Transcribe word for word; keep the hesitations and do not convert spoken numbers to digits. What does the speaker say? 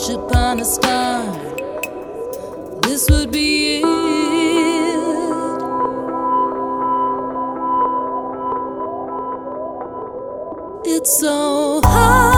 wish upon a star, this would be it. It's so hard